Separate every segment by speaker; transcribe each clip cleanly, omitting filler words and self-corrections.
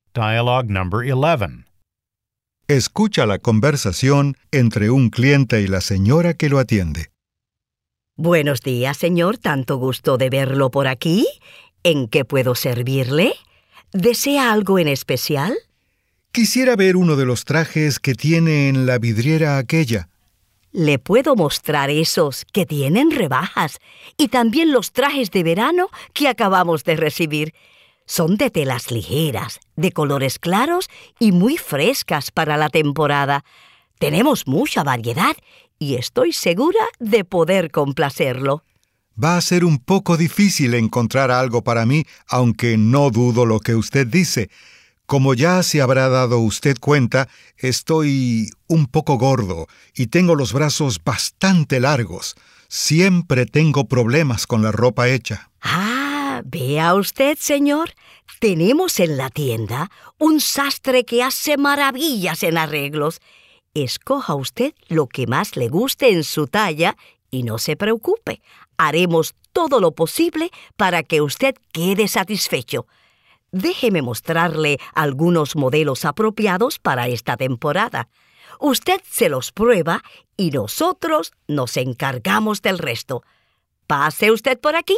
Speaker 1: Dialogue number 11.
Speaker 2: Escucha la conversación entre un cliente y la señora que lo atiende.
Speaker 3: Buenos días, señor. Tanto gusto de verlo por aquí. ¿En qué puedo servirle? ¿Desea algo en especial?
Speaker 2: Quisiera ver uno de los trajes que tiene en la vidriera aquella.
Speaker 3: Le puedo mostrar esos que tienen rebajas y también los trajes de verano que acabamos de recibir. Son de telas ligeras, de colores claros y muy frescas para la temporada. Tenemos mucha variedad y estoy segura de poder complacerlo.
Speaker 2: Va a ser un poco difícil encontrar algo para mí, aunque no dudo lo que usted dice. Como ya se habrá dado usted cuenta, estoy un poco gordo y tengo los brazos bastante largos. Siempre tengo problemas con la ropa hecha.
Speaker 3: Vea usted, señor. Tenemos en la tienda un sastre que hace maravillas en arreglos. Escoja usted lo que más le guste en su talla y no se preocupe. Haremos todo lo posible para que usted quede satisfecho. Déjeme mostrarle algunos modelos apropiados para esta temporada. Usted se los prueba y nosotros nos encargamos del resto. Pase usted por aquí.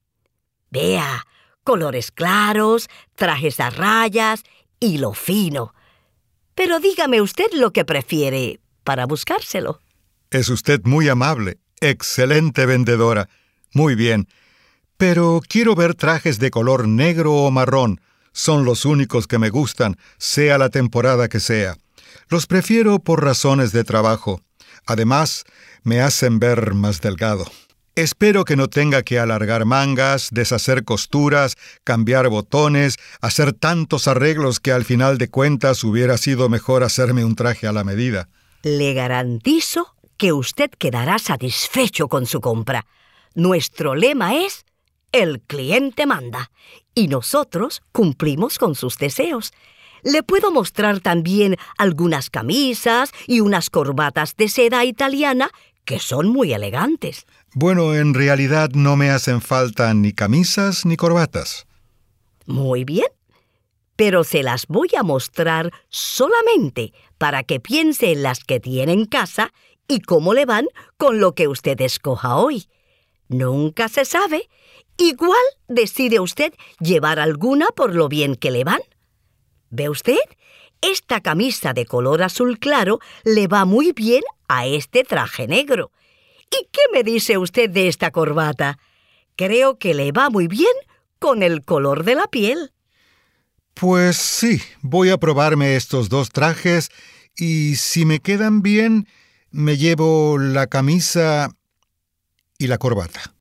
Speaker 3: Vea, colores claros, trajes a rayas, hilo fino. Pero dígame usted lo que prefiere para buscárselo.
Speaker 2: Es usted muy amable, excelente vendedora. Muy bien. Pero quiero ver trajes de color negro o marrón. Son los únicos que me gustan, sea la temporada que sea. Los prefiero por razones de trabajo. Además, me hacen ver más delgado. Espero que no tenga que alargar mangas, deshacer costuras, cambiar botones, hacer tantos arreglos que al final de cuentas hubiera sido mejor hacerme un traje a la medida.
Speaker 3: Le garantizo que usted quedará satisfecho con su compra. Nuestro lema es: el cliente manda, y nosotros cumplimos con sus deseos. Le puedo mostrar también algunas camisas y unas corbatas de seda italiana que son muy elegantes.
Speaker 2: Bueno, en realidad no me hacen falta ni camisas ni corbatas.
Speaker 3: Muy bien, pero se las voy a mostrar solamente para que piense en las que tiene en casa y cómo le van con lo que usted escoja hoy. Nunca se sabe. Igual decide usted llevar alguna por lo bien que le van. ¿Ve usted? Esta camisa de color azul claro le va muy bien a este traje negro. ¿Y qué me dice usted de esta corbata? Creo que le va muy bien con el color de la piel.
Speaker 2: Pues sí, voy a probarme estos dos trajes y si me quedan bien, me llevo la camisa y la corbata.